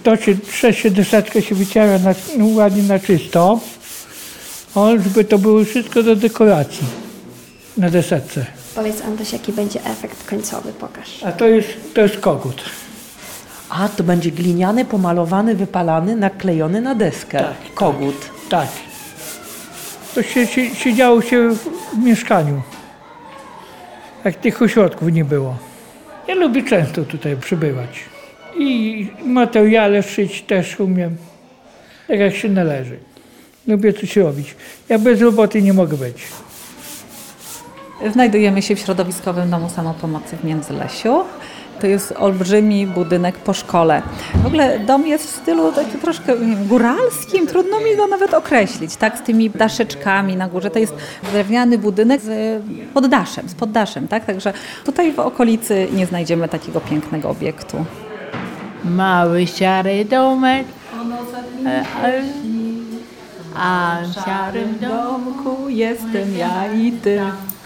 trzecie deseczkę się wyciera ładnie na czysto, żeby to było wszystko do dekoracji na deseczce. Powiedz, Antoś, jaki będzie efekt końcowy, pokaż. A to jest kogut. A, to będzie gliniany, pomalowany, wypalany, naklejony na deskę. Tak, kogut. Tak. To się działo w mieszkaniu. Jak tych ośrodków nie było. Ja lubię często tutaj przybywać. I materiale szyć też umiem. Tak jak się należy. Lubię coś robić. Ja bez roboty nie mogę być. Znajdujemy się w środowiskowym domu samopomocy w Międzylesiu. To jest olbrzymi budynek po szkole. W ogóle dom jest w stylu takim troszkę góralskim, trudno mi go nawet określić, tak, z tymi daszeczkami na górze. To jest drewniany budynek z poddaszem, tak, także tutaj w okolicy nie znajdziemy takiego pięknego obiektu. Mały szary domek, a w szarym domku jestem ja i ty.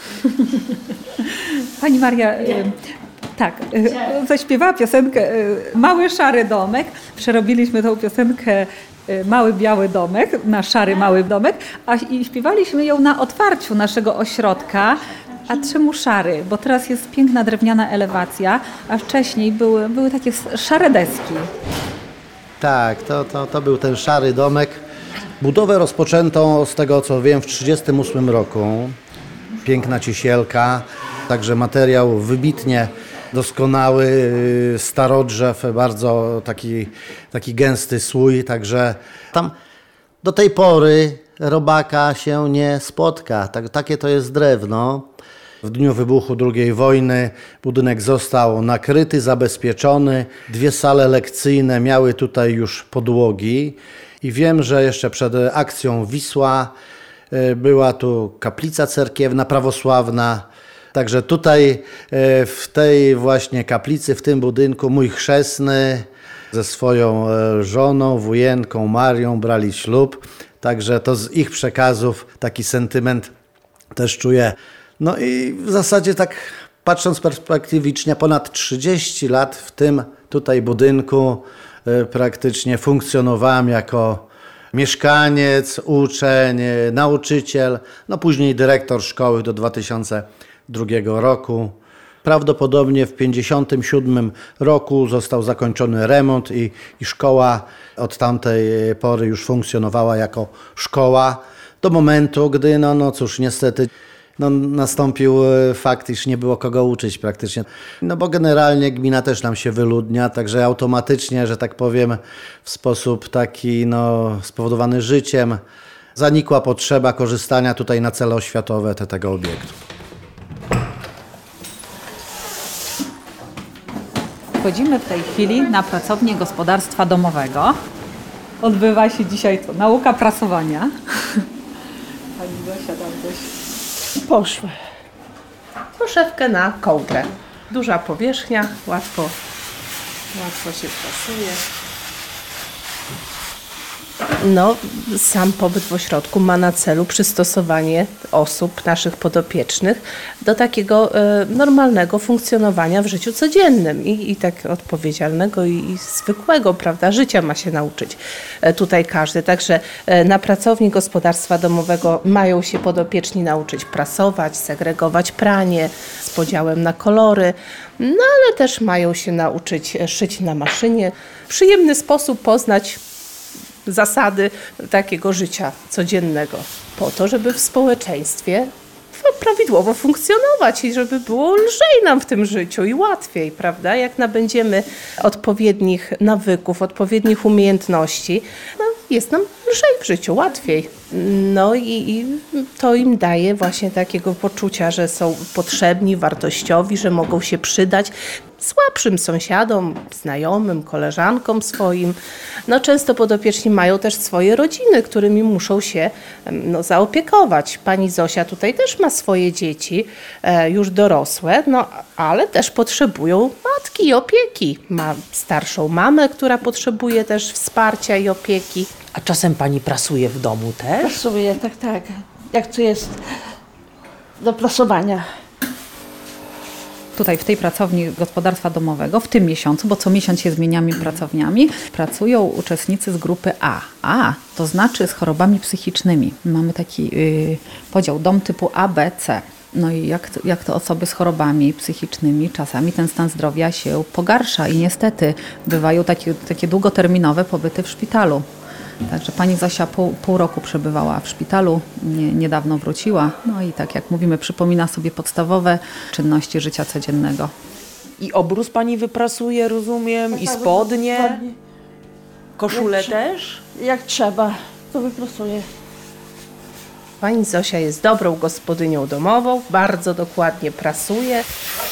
Pani Maria, tak, zaśpiewała piosenkę Mały szary domek. Przerobiliśmy tą piosenkę Mały biały domek na szary mały domek, i śpiewaliśmy ją na otwarciu naszego ośrodka. A czemu szary? Bo teraz jest piękna drewniana elewacja, a wcześniej były takie szare deski. Tak, to był ten szary domek. Budowę rozpoczęto, z tego co wiem, w 1938 roku. Piękna ciesielka, także materiał wybitnie doskonały, starodrzew, bardzo taki gęsty słój, także tam do tej pory robaka się nie spotka. Takie to jest drewno. W dniu wybuchu II wojny budynek został nakryty, zabezpieczony. 2 sale lekcyjne miały tutaj już podłogi i wiem, że jeszcze przed akcją Wisła była tu kaplica cerkiewna, prawosławna. Także tutaj w tej właśnie kaplicy, w tym budynku mój chrzestny ze swoją żoną, wujenką Marią brali ślub. Także to z ich przekazów taki sentyment też czuję. No i w zasadzie tak patrząc perspektywicznie ponad 30 lat w tym tutaj budynku praktycznie funkcjonowałem jako mieszkaniec, uczeń, nauczyciel, no później dyrektor szkoły do 2002 roku. Prawdopodobnie w 1957 roku został zakończony remont i szkoła od tamtej pory już funkcjonowała jako szkoła do momentu, gdy no cóż, niestety nastąpił fakt, iż nie było kogo uczyć praktycznie. No bo generalnie gmina też nam się wyludnia, także automatycznie, że tak powiem, w sposób taki spowodowany życiem zanikła potrzeba korzystania tutaj na cele oświatowe tego obiektu. Wchodzimy w tej chwili na pracownię gospodarstwa domowego. Odbywa się dzisiaj nauka prasowania. Pani Zosia tam coś poszły. Poszewkę na kołdrę. Duża powierzchnia, łatwo się prasuje. No, sam pobyt w ośrodku ma na celu przystosowanie osób, naszych podopiecznych do takiego normalnego funkcjonowania w życiu codziennym i tak odpowiedzialnego i zwykłego, prawda, życia ma się nauczyć tutaj każdy. Także na pracowni gospodarstwa domowego mają się podopieczni nauczyć prasować, segregować pranie z podziałem na kolory, no ale też mają się nauczyć szyć na maszynie. W przyjemny sposób poznać zasady takiego życia codziennego po to, żeby w społeczeństwie prawidłowo funkcjonować i żeby było lżej nam w tym życiu i łatwiej, prawda? Jak nabędziemy odpowiednich nawyków, odpowiednich umiejętności, jest nam lżej w życiu, łatwiej. No i to im daje właśnie takiego poczucia, że są potrzebni, wartościowi, że mogą się przydać słabszym sąsiadom, znajomym, koleżankom swoim. No często podopieczni mają też swoje rodziny, którymi muszą się zaopiekować. Pani Zosia tutaj też ma swoje dzieci, już dorosłe, ale też potrzebują matki i opieki. Ma starszą mamę, która potrzebuje też wsparcia i opieki. A czasem pani prasuje w domu też? Prasuję, tak. Jak to jest do prasowania. tutaj w tej pracowni gospodarstwa domowego w tym miesiącu, bo co miesiąc się zmieniamy pracowniami, pracują uczestnicy z grupy A. A, to znaczy z chorobami psychicznymi. Mamy taki podział dom typu A, B, C. No i jak to osoby z chorobami psychicznymi, czasami ten stan zdrowia się pogarsza i niestety bywają takie długoterminowe pobyty w szpitalu. Także pani Zosia pół roku przebywała w szpitalu, niedawno wróciła. No i tak jak mówimy, przypomina sobie podstawowe czynności życia codziennego. I obrus pani wyprasuje, rozumiem, i spodnie, koszulę też? Jak trzeba, to wyprostuję. Pani Zosia jest dobrą gospodynią domową, bardzo dokładnie prasuje.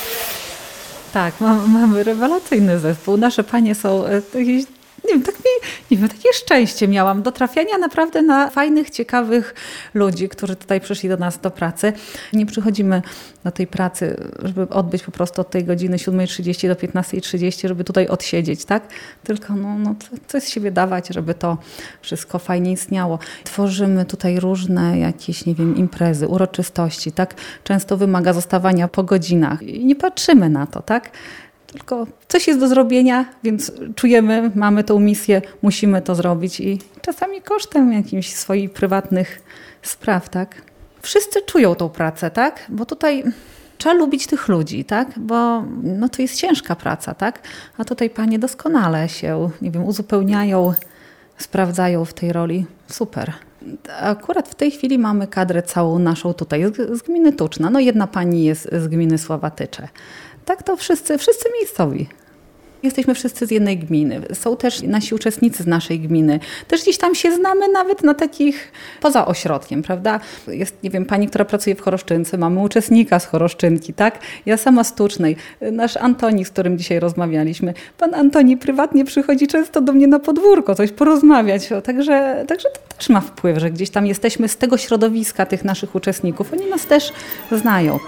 Tak, mamy rewelacyjny zespół. Nasze panie są jakieś, nie wiem, takie szczęście miałam do trafiania naprawdę na fajnych, ciekawych ludzi, którzy tutaj przyszli do nas do pracy. Nie przychodzimy do tej pracy, żeby odbyć po prostu od tej godziny 7:30 do 15:30, żeby tutaj odsiedzieć, tak? Tylko coś z siebie dawać, żeby to wszystko fajnie istniało. Tworzymy tutaj różne jakieś, nie wiem, imprezy, uroczystości, tak? Często wymaga zostawania po godzinach i nie patrzymy na to, tak? Tylko coś jest do zrobienia, więc czujemy, mamy tą misję, musimy to zrobić i czasami kosztem jakichś swoich prywatnych spraw, tak? Wszyscy czują tą pracę, tak? Bo tutaj trzeba lubić tych ludzi, tak? Bo to jest ciężka praca, tak? A tutaj panie doskonale się, nie wiem, uzupełniają, sprawdzają w tej roli. Super. Akurat w tej chwili mamy kadrę całą naszą tutaj z gminy Tuczna. Jedna pani jest z gminy Sławatycze. Tak to wszyscy miejscowi. Jesteśmy wszyscy z jednej gminy. Są też nasi uczestnicy z naszej gminy. Też gdzieś tam się znamy nawet na takich poza ośrodkiem, prawda? Jest, nie wiem, pani, która pracuje w Choroszczynce, mamy uczestnika z Choroszczynki, tak? Ja sama z Tucznej. Nasz Antoni, z którym dzisiaj rozmawialiśmy. Pan Antoni prywatnie przychodzi często do mnie na podwórko, coś porozmawiać. Także to też ma wpływ, że gdzieś tam jesteśmy z tego środowiska tych naszych uczestników. Oni nas też znają.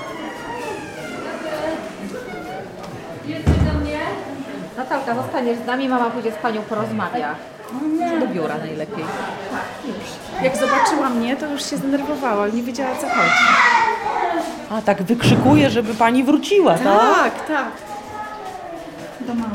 Natalka, zostaniesz z nami, mama pójdzie z panią porozmawia. Do biura najlepiej. Już. Jak zobaczyła mnie, to już się zdenerwowała, nie wiedziała, o co chodzi. A tak wykrzykuje, żeby pani wróciła, tak? Tak. Do mamy.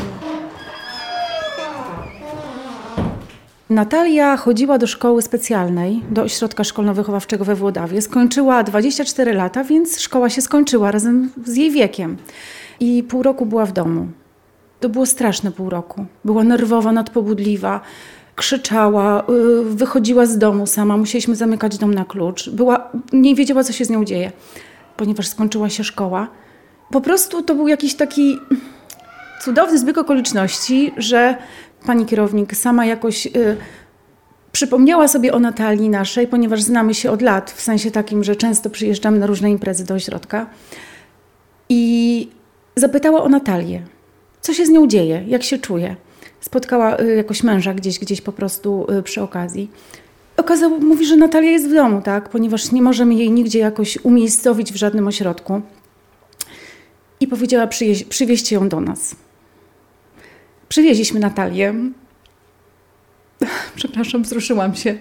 Natalia chodziła do szkoły specjalnej, do ośrodka szkolno-wychowawczego we Włodawie. Skończyła 24 lata, więc szkoła się skończyła razem z jej wiekiem. I pół roku była w domu. To było straszne pół roku. Była nerwowa, nadpobudliwa, krzyczała, wychodziła z domu sama, musieliśmy zamykać dom na klucz. Nie wiedziała, co się z nią dzieje, ponieważ skończyła się szkoła. Po prostu to był jakiś taki cudowny zbieg okoliczności, że pani kierownik sama jakoś przypomniała sobie o Natalii naszej, ponieważ znamy się od lat, w sensie takim, że często przyjeżdżamy na różne imprezy do ośrodka. I zapytała o Natalię. Co się z nią dzieje? Jak się czuje? Spotkała jakoś męża gdzieś po prostu przy okazji. Mówi, że Natalia jest w domu, tak? Ponieważ nie możemy jej nigdzie jakoś umiejscowić w żadnym ośrodku. I powiedziała, przywieźcie ją do nas. Przywieźliśmy Natalię. Przepraszam, wzruszyłam się.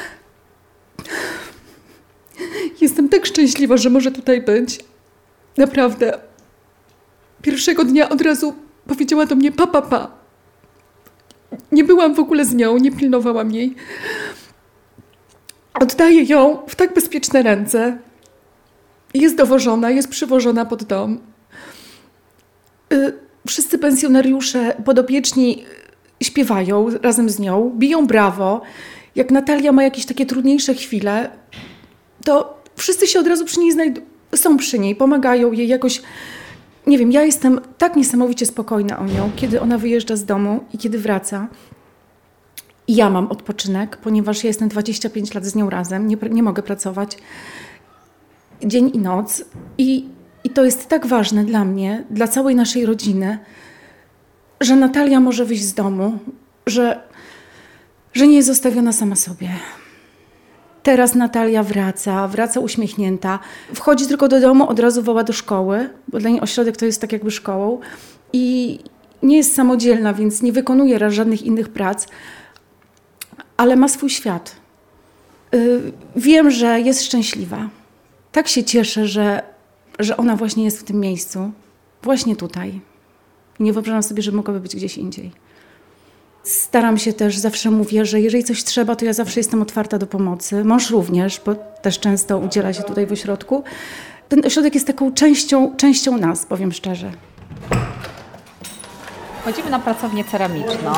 Jestem tak szczęśliwa, że może tutaj być. Naprawdę. Pierwszego dnia od razu powiedziała do mnie pa. Nie byłam w ogóle z nią, nie pilnowałam jej. Oddaję ją w tak bezpieczne ręce. Jest dowożona, jest przywożona pod dom. Wszyscy pensjonariusze podopieczni śpiewają razem z nią, biją brawo. Jak Natalia ma jakieś takie trudniejsze chwile, to wszyscy się od razu przy niej są przy niej, pomagają jej jakoś. Nie wiem, ja jestem tak niesamowicie spokojna o nią, kiedy ona wyjeżdża z domu i kiedy wraca. I ja mam odpoczynek, ponieważ ja jestem 25 lat z nią razem, nie mogę pracować dzień i noc. I to jest tak ważne dla mnie, dla całej naszej rodziny, że Natalia może wyjść z domu, że nie jest zostawiona sama sobie. Teraz Natalia wraca uśmiechnięta, wchodzi tylko do domu, od razu woła do szkoły, bo dla niej ośrodek to jest tak jakby szkołą i nie jest samodzielna, więc nie wykonuje żadnych innych prac, ale ma swój świat. Wiem, że jest szczęśliwa. Tak się cieszę, że ona właśnie jest w tym miejscu, właśnie tutaj. I nie wyobrażam sobie, że mogłaby być gdzieś indziej. Staram się też, zawsze mówię, że jeżeli coś trzeba, to ja zawsze jestem otwarta do pomocy. Mąż również, bo też często udziela się tutaj w ośrodku. Ten ośrodek jest taką częścią nas, powiem szczerze. Chodzimy na pracownię ceramiczną.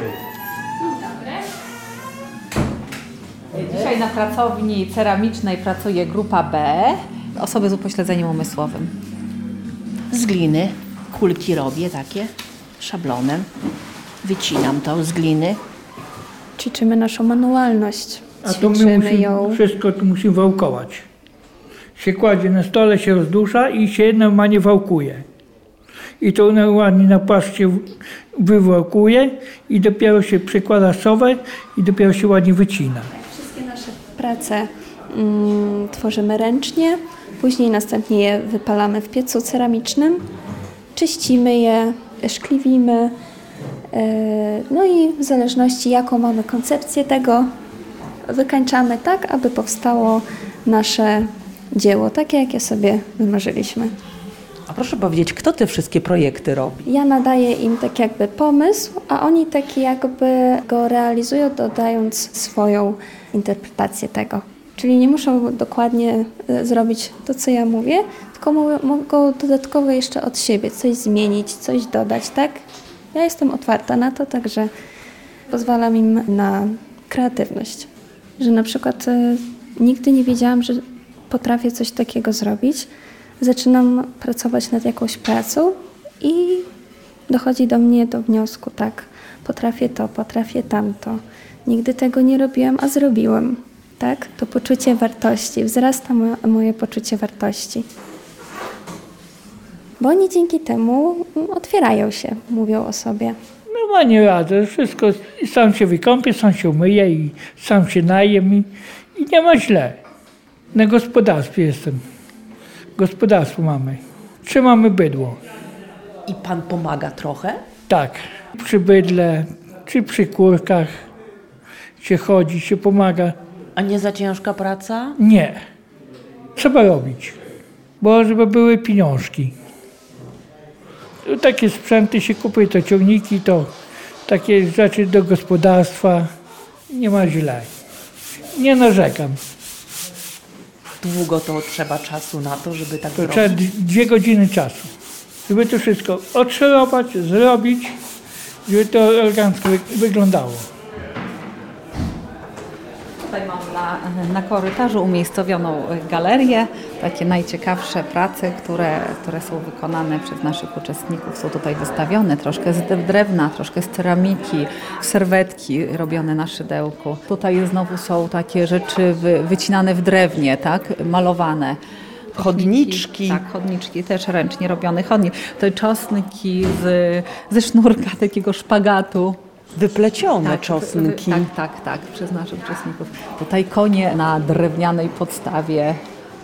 Dzisiaj na pracowni ceramicznej pracuje grupa B, osoby z upośledzeniem umysłowym. Z gliny kulki robię takie, szablonem. Wycinam to z gliny. Ćwiczymy naszą manualność. A to my Ćwiczymy ją. wszystko tu musimy wałkować. Się kładzie na stole, się rozdusza i się normalnie wałkuje. I to ładnie na płaszcie wywałkuje i dopiero się przykłada sowę i dopiero się ładnie wycina. Wszystkie nasze prace tworzymy ręcznie, później następnie je wypalamy w piecu ceramicznym, czyścimy je, szkliwimy, no i w zależności jaką mamy koncepcję tego, wykańczamy tak, aby powstało nasze dzieło, takie jakie sobie wymarzyliśmy. A proszę powiedzieć, kto te wszystkie projekty robi? Ja nadaję im tak jakby pomysł, a oni tak jakby go realizują, dodając swoją interpretację tego. Czyli nie muszą dokładnie zrobić to, co ja mówię, tylko mogą dodatkowo jeszcze od siebie coś zmienić, coś dodać, tak? Ja jestem otwarta na to, także pozwalam im na kreatywność. Że na przykład nigdy nie wiedziałam, że potrafię coś takiego zrobić. Zaczynam pracować nad jakąś pracą i dochodzi do mnie do wniosku, tak, potrafię to, potrafię tamto. Nigdy tego nie robiłam, a zrobiłam, tak? To poczucie wartości, wzrasta moje poczucie wartości. Bo oni dzięki temu otwierają się, mówią o sobie. Normalnie radzę, wszystko, sam się wykąpię, sam się umyję i sam się najem i nie ma źle. Na gospodarstwie jestem. Gospodarstwo mamy. Trzymamy bydło. I pan pomaga trochę? Tak. Przy bydle, czy przy kurkach się chodzi, się pomaga. A nie za ciężka praca? Nie. Trzeba robić. Bo żeby były pieniążki. To takie sprzęty się kupuje, to ciągniki, to takie rzeczy do gospodarstwa. Nie ma źle. Nie narzekam. Długo to trzeba czasu na to, żeby tak To zrobić? trzeba 2 godziny czasu, żeby to wszystko odszorować, zrobić, żeby to elegancko wyglądało. Tutaj mam na korytarzu umiejscowioną galerię. Takie najciekawsze prace, które są wykonane przez naszych uczestników, są tutaj wystawione. Troszkę z drewna, troszkę z ceramiki, serwetki robione na szydełku. Tutaj znowu są takie rzeczy wycinane w drewnie, tak? Malowane. Chodniczki. Tak, chodniczki też ręcznie robione. Te czosnki ze sznurka takiego szpagatu. Wyplecione czosnki. Tak, przez naszych uczestników. Tutaj konie na drewnianej podstawie.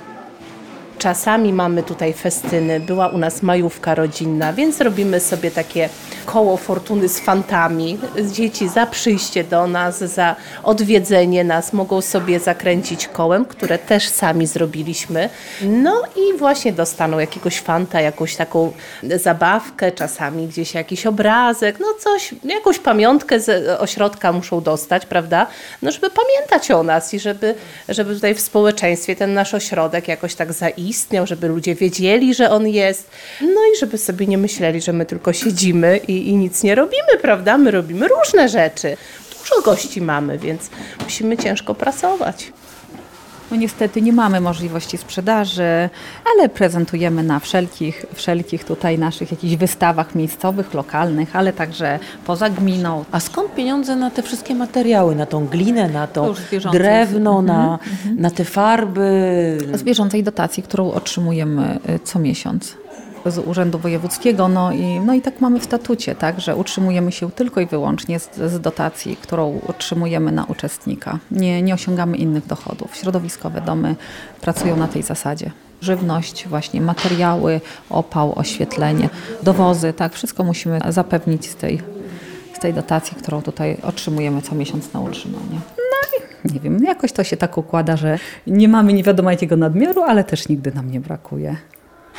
Czasami mamy tutaj festyny, była u nas majówka rodzinna, więc robimy sobie takie koło fortuny z fantami. Dzieci za przyjście do nas, za odwiedzenie nas mogą sobie zakręcić kołem, które też sami zrobiliśmy. No i właśnie dostaną jakiegoś fanta, jakąś taką zabawkę, czasami gdzieś jakiś obrazek, no coś, jakąś pamiątkę z ośrodka muszą dostać, prawda? No żeby pamiętać o nas i żeby tutaj w społeczeństwie ten nasz ośrodek jakoś tak zaistniał, żeby ludzie wiedzieli, że on jest. No i żeby sobie nie myśleli, że my tylko siedzimy i nic nie robimy, prawda? My robimy różne rzeczy. Dużo gości mamy, więc musimy ciężko pracować. No niestety nie mamy możliwości sprzedaży, ale prezentujemy na wszelkich tutaj naszych jakichś wystawach miejscowych, lokalnych, ale także poza gminą. A skąd pieniądze na te wszystkie materiały? Na tą glinę, na to już z bieżącej. drewno, na te farby? Z bieżącej dotacji, którą otrzymujemy co miesiąc z Urzędu Wojewódzkiego. No i tak mamy w statucie, tak, że utrzymujemy się tylko i wyłącznie z dotacji, którą otrzymujemy na uczestnika. Nie osiągamy innych dochodów. Środowiskowe domy pracują na tej zasadzie. Żywność, właśnie materiały, opał, oświetlenie, dowozy, tak, wszystko musimy zapewnić z tej dotacji, którą tutaj otrzymujemy co miesiąc na utrzymanie. No i nie wiem, jakoś to się tak układa, że nie mamy nie wiadomo jakiego nadmiaru, ale też nigdy nam nie brakuje.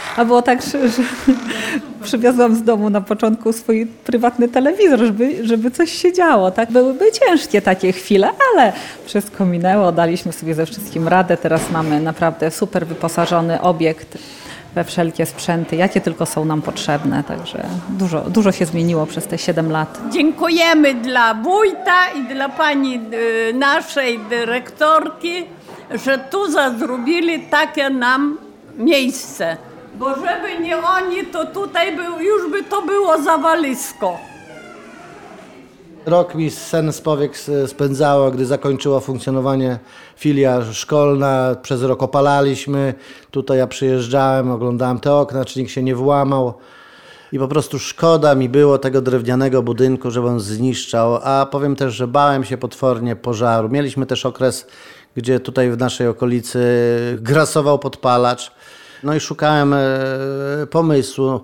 A było tak, że przywiozłam z domu na początku swój prywatny telewizor, żeby coś się działo. Tak? Były ciężkie takie chwile, ale wszystko minęło, daliśmy sobie ze wszystkim radę. Teraz mamy naprawdę super wyposażony obiekt we wszelkie sprzęty, jakie tylko są nam potrzebne. Także dużo się zmieniło przez te 7 lat. Dziękujemy dla wójta i dla pani naszej dyrektorki, że tu zrobili takie nam miejsce. Bo żeby nie oni, to tutaj już by to było zawalisko. Rok mi sen z powiek spędzało, gdy zakończyła funkcjonowanie filia szkolna. Przez rok opalaliśmy. Tutaj ja przyjeżdżałem, oglądałem te okna, czy nikt się nie włamał. I po prostu szkoda mi było tego drewnianego budynku, żeby on zniszczał. A powiem też, że bałem się potwornie pożaru. Mieliśmy też okres, gdzie tutaj w naszej okolicy grasował podpalacz. No i szukałem pomysłu.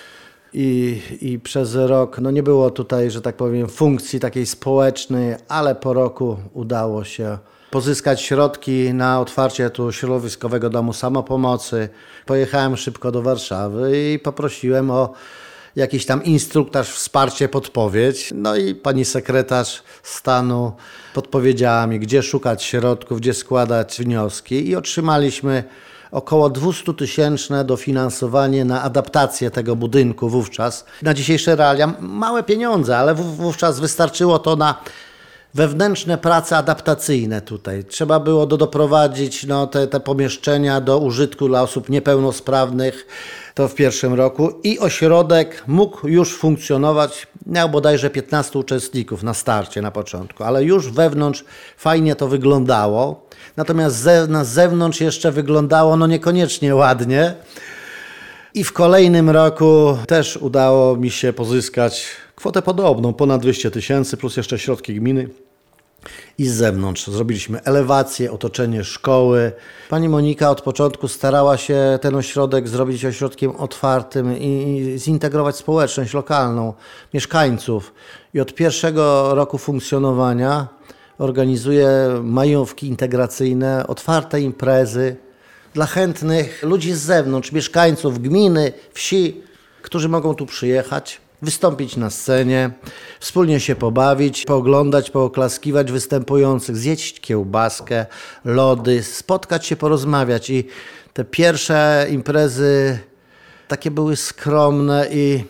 I przez rok nie było tutaj, że tak powiem, funkcji takiej społecznej, ale po roku udało się pozyskać środki na otwarcie tu środowiskowego domu samopomocy. Pojechałem szybko do Warszawy i poprosiłem o jakiś tam instruktaż, wsparcie, podpowiedź. No i pani sekretarz stanu podpowiedziała mi, gdzie szukać środków, gdzie składać wnioski i otrzymaliśmy około 200-tysięczne dofinansowanie na adaptację tego budynku wówczas. Na dzisiejsze realia małe pieniądze, ale wówczas wystarczyło to na wewnętrzne prace adaptacyjne tutaj. Trzeba było doprowadzić te pomieszczenia do użytku dla osób niepełnosprawnych, to w pierwszym roku i ośrodek mógł już funkcjonować, miał bodajże 15 uczestników na starcie, na początku, ale już wewnątrz fajnie to wyglądało, natomiast na zewnątrz jeszcze wyglądało niekoniecznie ładnie i w kolejnym roku też udało mi się pozyskać kwotę podobną, ponad 200 000 plus jeszcze środki gminy. I z zewnątrz zrobiliśmy elewację, otoczenie szkoły. Pani Monika od początku starała się ten ośrodek zrobić ośrodkiem otwartym i zintegrować społeczność lokalną, mieszkańców. I od pierwszego roku funkcjonowania organizuje majówki integracyjne, otwarte imprezy dla chętnych ludzi z zewnątrz, mieszkańców gminy, wsi, którzy mogą tu przyjechać, wystąpić na scenie, wspólnie się pobawić, pooglądać, pooklaskiwać występujących, zjeść kiełbaskę, lody, spotkać się, porozmawiać. I te pierwsze imprezy takie były skromne i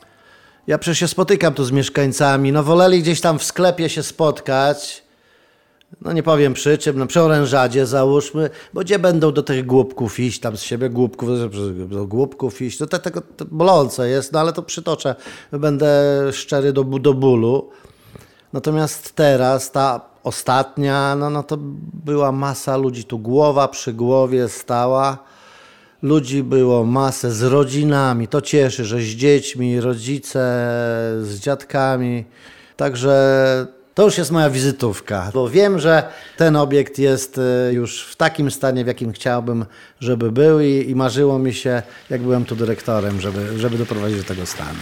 ja przecież się spotykam tu z mieszkańcami, woleli gdzieś tam w sklepie się spotkać, nie powiem przy czym, przy orężadzie załóżmy, bo gdzie będą do tych głupków iść, tam z siebie do głupków iść, to bolące jest, ale to przytoczę, będę szczery do bólu. Natomiast teraz ta ostatnia, to była masa ludzi, tu głowa przy głowie stała, ludzi było masę z rodzinami, to cieszy, że z dziećmi, rodzice, z dziadkami, także to już jest moja wizytówka, bo wiem, że ten obiekt jest już w takim stanie, w jakim chciałbym, żeby był i marzyło mi się, jak byłem tu dyrektorem, żeby doprowadzić do tego stanu.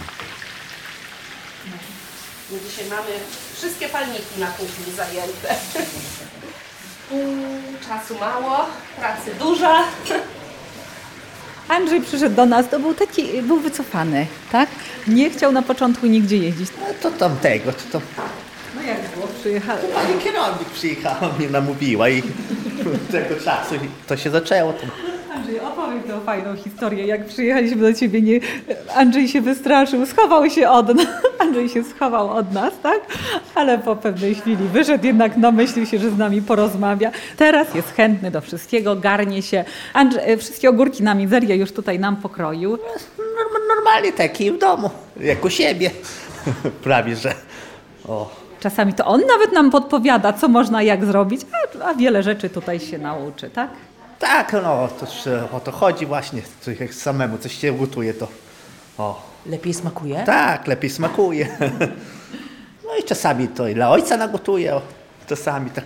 Dzisiaj mamy wszystkie palniki na kuchni zajęte. Czasu mało, pracy dużo. Andrzej przyszedł do nas, to był wycofany, tak? Nie chciał na początku nigdzie jeździć. To tamtego, to... No jak było? Przyjechał. Pani kierownik przyjechała, mnie namówiła i tego czasu to się zaczęło. Andrzej, opowiem tę fajną historię. Jak przyjechaliśmy do ciebie, Andrzej się wystraszył, schował się od nas. Andrzej się schował od nas, tak? Ale po pewnej chwili wyszedł, jednak namyślił się, że z nami porozmawia. Teraz jest chętny do wszystkiego, garnie się. Wszystkie ogórki na mizerię już tutaj nam pokroił. Normalnie taki w domu, jak u siebie. Prawie, że... Czasami to on nawet nam podpowiada, co można jak zrobić, a wiele rzeczy tutaj się nauczy, tak? Tak, to o to chodzi właśnie, jak samemu coś się gotuje, to... Lepiej smakuje? Tak, lepiej smakuje. No i czasami to i dla ojca nagotuję, czasami tak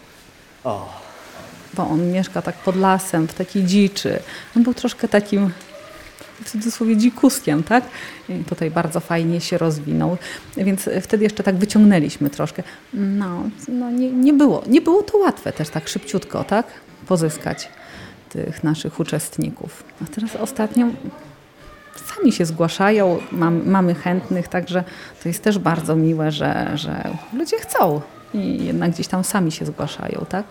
Bo on mieszka tak pod lasem, w takiej dziczy. On był troszkę takim, w cudzysłowie, dzikuskiem, tak? I tutaj bardzo fajnie się rozwinął, więc wtedy jeszcze tak wyciągnęliśmy troszkę. Nie było to łatwe też tak szybciutko, tak? Pozyskać tych naszych uczestników. A teraz ostatnio sami się zgłaszają, mamy chętnych, także to jest też bardzo miłe, że ludzie chcą i jednak gdzieś tam sami się zgłaszają, tak?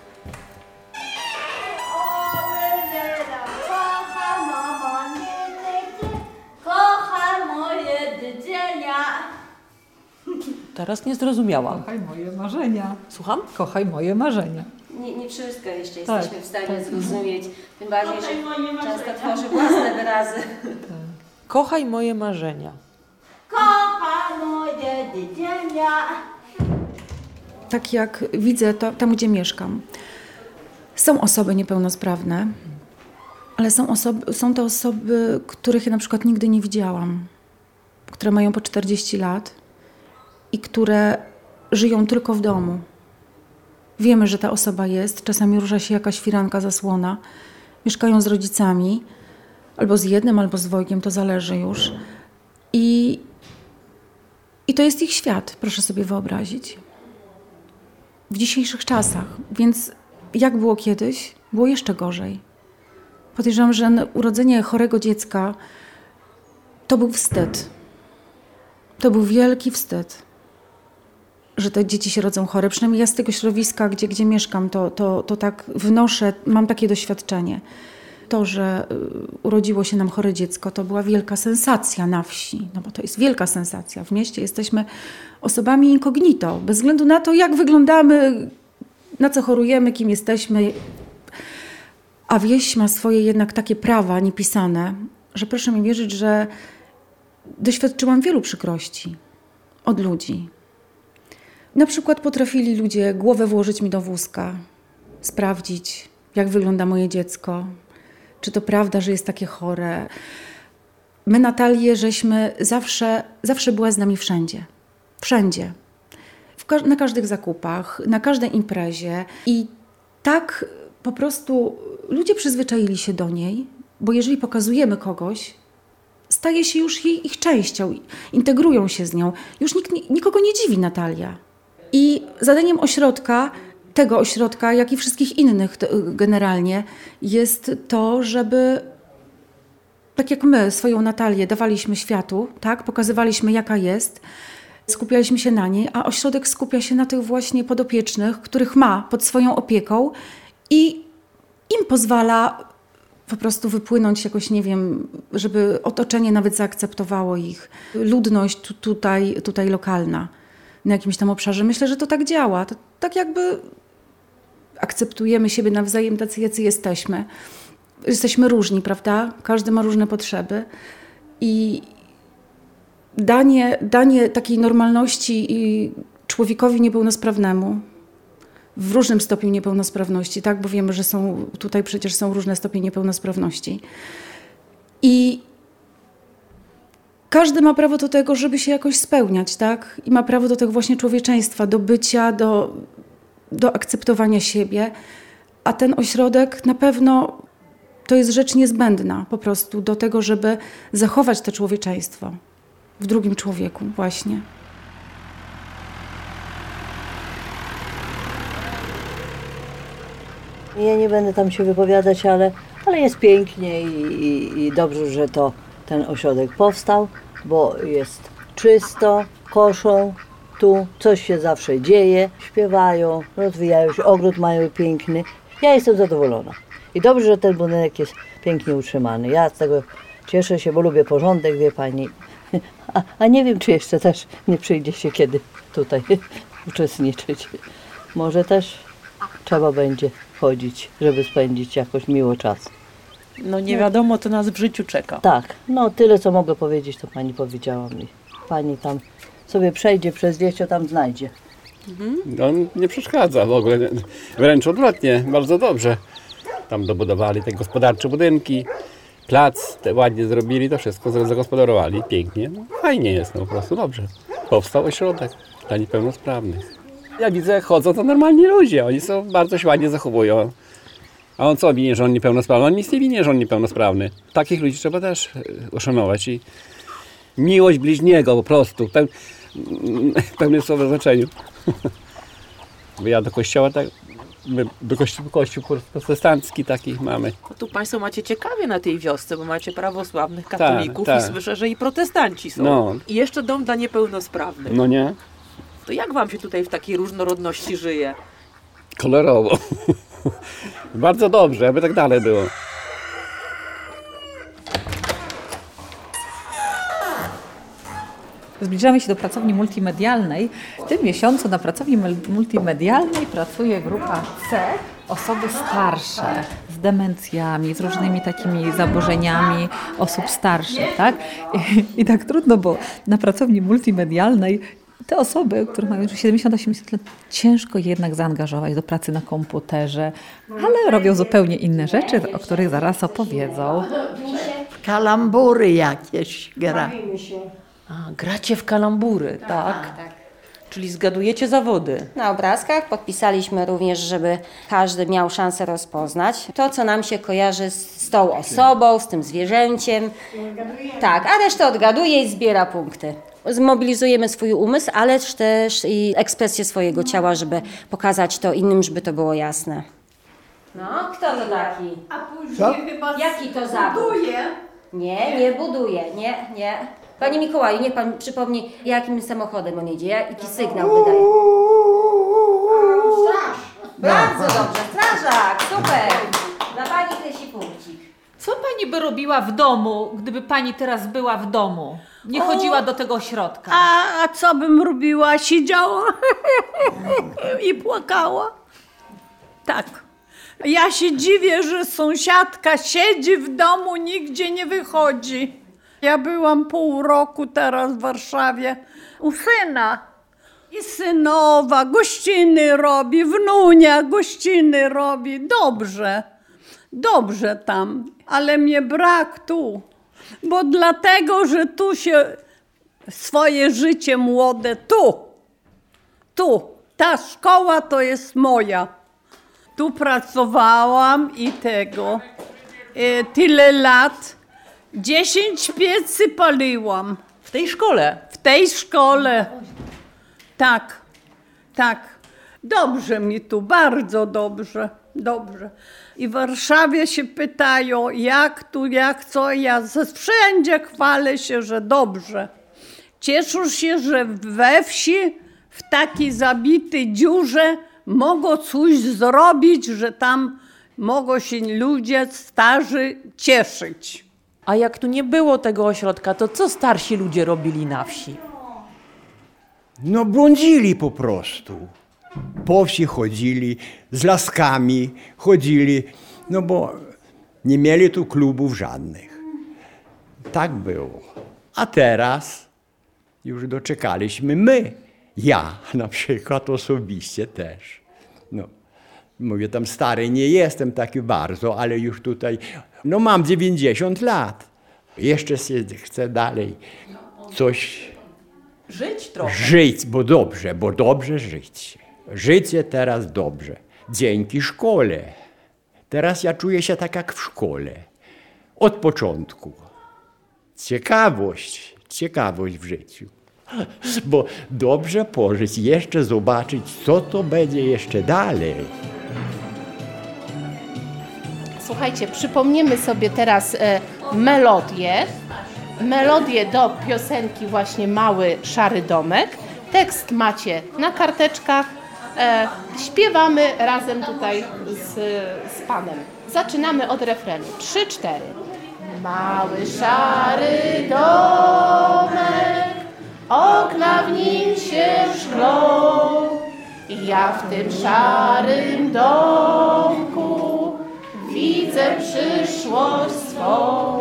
Teraz nie zrozumiałam. Kochaj moje marzenia. Słucham? Kochaj moje marzenia. Nie wszystko jeszcze jesteśmy w stanie zrozumieć, tym bardziej, że często tworzy własne wyrazy. Kochaj moje marzenia. Kochaj moje dziecienia. Tak jak widzę to tam, gdzie mieszkam, są osoby niepełnosprawne, ale są to osoby, których ja na przykład nigdy nie widziałam, które mają po 40 lat i które żyją tylko w domu. Wiemy, że ta osoba jest, czasami rusza się jakaś firanka, zasłona, mieszkają z rodzicami, albo z jednym, albo z dwojgiem, to zależy już. I to jest ich świat, proszę sobie wyobrazić. W dzisiejszych czasach. Więc jak było kiedyś, było jeszcze gorzej. Podejrzewam, że urodzenie chorego dziecka to był wstyd. To był wielki wstyd, że te dzieci się rodzą chore. Przynajmniej ja z tego środowiska, gdzie mieszkam, to tak wnoszę, mam takie doświadczenie. To, że urodziło się nam chore dziecko, to była wielka sensacja na wsi. No bo to jest wielka sensacja. W mieście jesteśmy osobami incognito, bez względu na to, jak wyglądamy, na co chorujemy, kim jesteśmy. A wieś ma swoje jednak takie prawa niepisane, że proszę mi wierzyć, że doświadczyłam wielu przykrości od ludzi. Na przykład potrafili ludzie głowę włożyć mi do wózka, sprawdzić, jak wygląda moje dziecko, czy to prawda, że jest takie chore. My, Natalię, żeśmy zawsze była z nami wszędzie. Wszędzie. Na każdych zakupach, na każdej imprezie. I tak po prostu ludzie przyzwyczaili się do niej, bo jeżeli pokazujemy kogoś, staje się już ich częścią, integrują się z nią. Już nikogo nie dziwi Natalia. I zadaniem tego ośrodka, jak i wszystkich innych generalnie, jest to, żeby, tak jak my swoją Natalię dawaliśmy światu, tak, pokazywaliśmy jaka jest, skupialiśmy się na niej, a ośrodek skupia się na tych właśnie podopiecznych, których ma pod swoją opieką i im pozwala po prostu wypłynąć jakoś, nie wiem, żeby otoczenie nawet zaakceptowało ich. Ludność tutaj lokalna na jakimś tam obszarze. Myślę, że to tak działa. To tak jakby akceptujemy siebie nawzajem tacy, jacy jesteśmy. Jesteśmy różni, prawda? Każdy ma różne potrzeby. I danie takiej normalności i człowiekowi niepełnosprawnemu, w różnym stopniu niepełnosprawności, tak? Bo wiemy, że tutaj przecież są różne stopnie niepełnosprawności. I każdy ma prawo do tego, żeby się jakoś spełniać, tak? I ma prawo do tego właśnie człowieczeństwa, do bycia, do akceptowania siebie. A ten ośrodek na pewno to jest rzecz niezbędna po prostu do tego, żeby zachować to człowieczeństwo w drugim człowieku właśnie. Ja nie będę tam się wypowiadać, ale jest pięknie i dobrze, że ten ośrodek powstał, bo jest czysto, koszą, tu coś się zawsze dzieje, śpiewają, rozwijają się, ogród mają piękny. Ja jestem zadowolona. I dobrze, że ten budynek jest pięknie utrzymany. Ja z tego cieszę się, bo lubię porządek, wie pani. A nie wiem, czy jeszcze też nie przyjdzie się kiedy tutaj uczestniczyć. Może też trzeba będzie chodzić, żeby spędzić jakoś miło czas. No nie wiadomo, co nas w życiu czeka. Tak, no tyle co mogę powiedzieć, to pani powiedziała mi. Pani tam sobie przejdzie przez wieś, to tam znajdzie. On nie przeszkadza w ogóle, wręcz odwrotnie, bardzo dobrze. Tam dobudowali te gospodarcze budynki, plac, te ładnie zrobili, to wszystko zagospodarowali pięknie. No, fajnie jest, no po prostu dobrze. Powstał ośrodek dla niepełnosprawnych. Ja widzę, chodzą to normalni ludzie, oni są bardzo się ładnie zachowują. A on co winie, że on niepełnosprawny? On nic nie winie, że on niepełnosprawny. Takich ludzi trzeba też uszanować i miłość bliźniego po prostu, w pełnym słowa znaczeniu. Bo ja do kościoła tak My do kościół protestancki takich mamy. No tu Państwo macie ciekawie na tej wiosce, bo macie prawosławnych katolików tak. i słyszę, że i protestanci są. No. I jeszcze dom dla niepełnosprawnych. No nie? To jak Wam się tutaj w takiej różnorodności żyje? Kolorowo. Bardzo dobrze, aby tak dalej było. Zbliżamy się do pracowni multimedialnej. W tym miesiącu na pracowni multimedialnej pracuje grupa C, osoby starsze z demencjami, z różnymi takimi zaburzeniami osób starszych, tak? I tak trudno, bo na pracowni multimedialnej te osoby, które mają 70-80 lat, ciężko jednak zaangażować do pracy na komputerze, ale robią zupełnie inne rzeczy, o których zaraz opowiedzą. Kalambury jakieś gra. A, gracie w kalambury, tak? Czyli zgadujecie zawody. Na obrazkach podpisaliśmy również, żeby każdy miał szansę rozpoznać to, co nam się kojarzy z tą osobą, z tym zwierzęciem. Tak, a resztę odgaduje i zbiera punkty. Zmobilizujemy swój umysł, ale też i ekspresję swojego ciała, żeby pokazać to innym, żeby to było jasne. No, kto to taki? A później chyba Jaki to zawód? buduje. Nie buduje, nie. Panie Mikołaju, niech pan przypomni, jakim samochodem on jedzie, jaki sygnał wydaje. Straż! Bardzo dobrze, strażak, super! Dla pani Krysi punkcik. Co pani by robiła w domu, gdyby pani teraz była w domu? Nie chodziła do tego ośrodka. A co bym robiła? Siedziała i płakała. Tak. Ja się dziwię, że sąsiadka siedzi w domu, nigdzie nie wychodzi. Ja byłam pół roku teraz w Warszawie u syna. I synowa gościny robi, wnunia gościny robi. Dobrze tam, ale mnie brak tu. Bo dlatego, że tu się swoje życie młode, tu, ta szkoła to jest moja. Tu pracowałam i tyle lat. 10 piecy paliłam. W tej szkole? W tej szkole. Tak. Dobrze mi tu, bardzo dobrze. I w Warszawie się pytają, jak tu, jak co. Ja wszędzie chwalę się, że dobrze. Cieszę się, że we wsi, w takiej zabitej dziurze mogą coś zrobić, że tam mogą się ludzie starzy cieszyć. A jak tu nie było tego ośrodka, to co starsi ludzie robili na wsi? No błądzili po prostu. Po wsi chodzili, z laskami chodzili, no bo nie mieli tu klubów żadnych. Tak było. A teraz już doczekaliśmy my. Ja na przykład osobiście też. No, mówię, tam stary nie jestem taki bardzo, ale już tutaj, no mam 90 lat. Jeszcze chcę dalej coś żyć trochę. Żyć, bo dobrze żyć. Życie teraz dobrze. Dzięki szkole. Teraz ja czuję się tak jak w szkole. Od początku. Ciekawość w życiu. Bo dobrze pożyć, jeszcze zobaczyć, co to będzie jeszcze dalej. Słuchajcie, przypomniemy sobie teraz melodię do piosenki właśnie Mały Szary Domek. Tekst macie na karteczkach. Śpiewamy razem tutaj z panem. Zaczynamy od refrenu. 3-4. Mały szary domek, okna w nim się szklą. Ja w tym szarym domku widzę przyszłość swą.